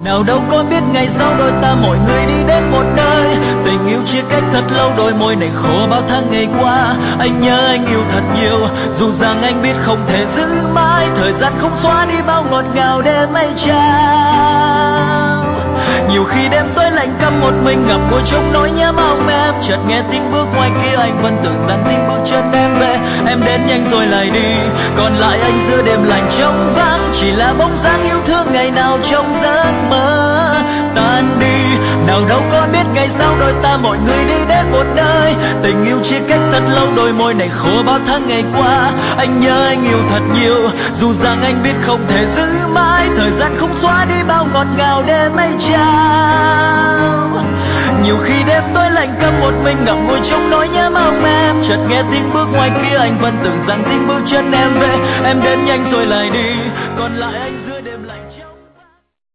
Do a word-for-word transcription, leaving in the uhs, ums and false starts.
Nào đâu có biết ngày sau đôi ta mỗi người đi đến một nơi. Tình yêu chia cách thật lâu, đôi môi này khô bao tháng ngày qua. Anh nhớ anh yêu thật nhiều, dù rằng anh biết không thể giữ mãi. Thời gian không xóa đi bao ngọt ngào đêm ấy trao. Nhiều khi đêm tối lạnh căm một mình ngập ngùi trong nỗi nhớ mong em. Chợt nghe tiếng bước ngoài kia anh vẫn tưởng rằng tiếng bước chân em về. Em đến nhanh rồi lại đi, còn lại anh giữa đêm lạnh trống vắng. Chỉ là bóng dáng yêu thương ngày nào trong giấc mơ tan đi. Nào đâu có biết ngày sau đôi ta mọi người đi đến một nơi. Tình yêu chia cách thật lâu, đôi môi này khô bao tháng ngày qua. Anh nhớ anh yêu thật nhiều, dù rằng anh biết không thể giữ mãi. Thời gian không xóa đi bao ngọt ngào đêm ấy trao. Nhiều khi đêm tối lạnh câm một mình ngậm ngùi trong nỗi nhớ mong em. Chợt nghe tiếng bước ngoài kia anh vẫn tưởng rằng tiếng bước chân em về. Em đến nhanh rồi lại đi, còn lại anh